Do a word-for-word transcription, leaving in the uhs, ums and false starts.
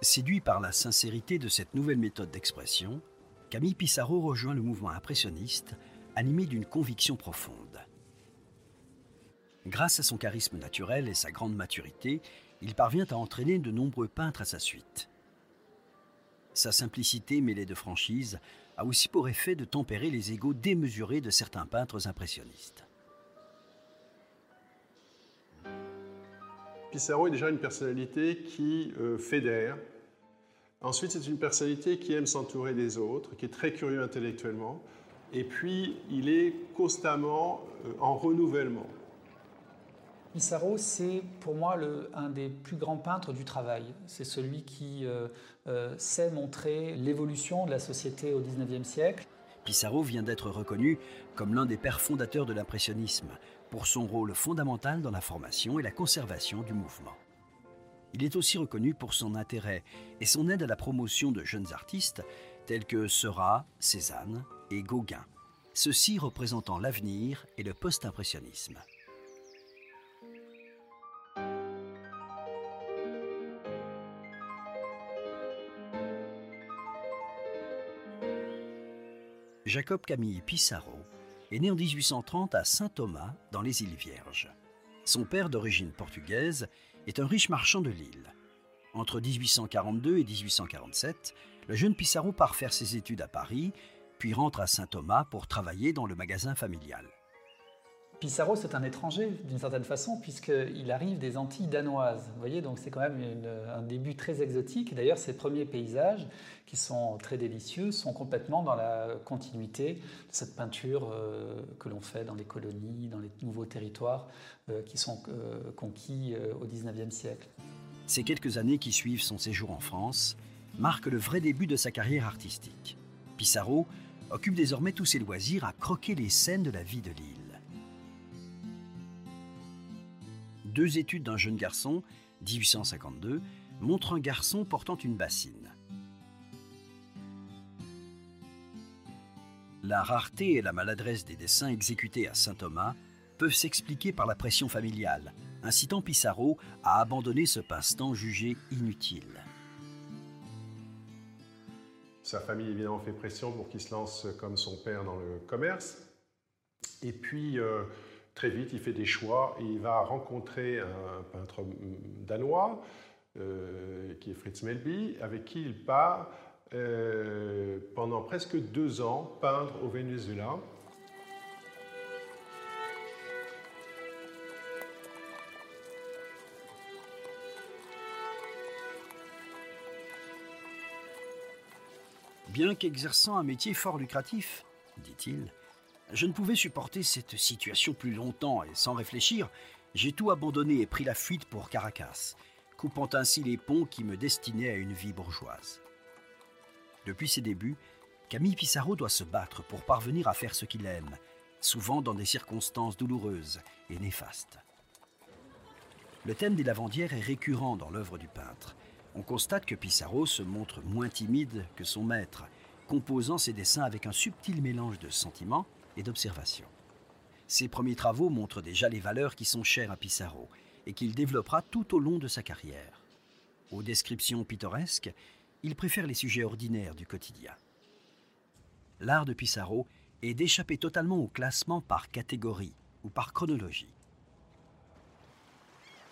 Séduit par la sincérité de cette nouvelle méthode d'expression, Camille Pissarro rejoint le mouvement impressionniste, animé d'une conviction profonde. Grâce à son charisme naturel et sa grande maturité, il parvient à entraîner de nombreux peintres à sa suite. Sa simplicité mêlée de franchise a aussi pour effet de tempérer les égos démesurés de certains peintres impressionnistes. Pissarro est déjà une personnalité qui euh, fédère. Ensuite, c'est une personnalité qui aime s'entourer des autres, qui est très curieux intellectuellement. Et puis, il est constamment euh, en renouvellement. Pissarro, c'est pour moi le, un des plus grands peintres du travail. C'est celui qui euh, euh, sait montrer l'évolution de la société au dix-neuvième siècle. Pissarro vient d'être reconnu comme l'un des pères fondateurs de l'impressionnisme pour son rôle fondamental dans la formation et la conservation du mouvement. Il est aussi reconnu pour son intérêt et son aide à la promotion de jeunes artistes tels que Seurat, Cézanne et Gauguin, ceux-ci représentant l'avenir et le post-impressionnisme. Jacob Camille Pissarro est né en dix-huit cent trente à Saint-Thomas, dans les îles Vierges. Son père, d'origine portugaise, est un riche marchand de l'île. Entre dix-huit cent quarante-deux et dix-huit cent quarante-sept, le jeune Pissarro part faire ses études à Paris, puis rentre à Saint-Thomas pour travailler dans le magasin familial. Pissarro, c'est un étranger, d'une certaine façon, puisqu'il arrive des Antilles danoises. Vous voyez, donc c'est quand même une, un début très exotique. D'ailleurs, ces premiers paysages, qui sont très délicieux, sont complètement dans la continuité de cette peinture euh, que l'on fait dans les colonies, dans les nouveaux territoires euh, qui sont euh, conquis euh, au dix-neuvième siècle. Ces quelques années qui suivent son séjour en France marquent le vrai début de sa carrière artistique. Pissarro occupe désormais tous ses loisirs à croquer les scènes de la vie de l'île. Deux études d'un jeune garçon, dix-huit cent cinquante-deux, montrent un garçon portant une bassine. La rareté et la maladresse des dessins exécutés à Saint-Thomas peuvent s'expliquer par la pression familiale, incitant Pissarro à abandonner ce passe-temps jugé inutile. Sa famille, évidemment, fait pression pour qu'il se lance comme son père dans le commerce. Et puis, euh, très vite, il fait des choix et il va rencontrer un peintre danois, euh, qui est Fritz Melby, avec qui il part euh, pendant presque deux ans peindre au Venezuela. Bien qu'exerçant un métier fort lucratif, dit-il, je ne pouvais supporter cette situation plus longtemps et sans réfléchir, j'ai tout abandonné et pris la fuite pour Caracas, coupant ainsi les ponts qui me destinaient à une vie bourgeoise. Depuis ses débuts, Camille Pissarro doit se battre pour parvenir à faire ce qu'il aime, souvent dans des circonstances douloureuses et néfastes. Le thème des lavandières est récurrent dans l'œuvre du peintre. On constate que Pissarro se montre moins timide que son maître, composant ses dessins avec un subtil mélange de sentiments et d'observation. Ses premiers travaux montrent déjà les valeurs qui sont chères à Pissarro et qu'il développera tout au long de sa carrière. Aux descriptions pittoresques, il préfère les sujets ordinaires du quotidien. L'art de Pissarro est d'échapper totalement au classement par catégorie ou par chronologie.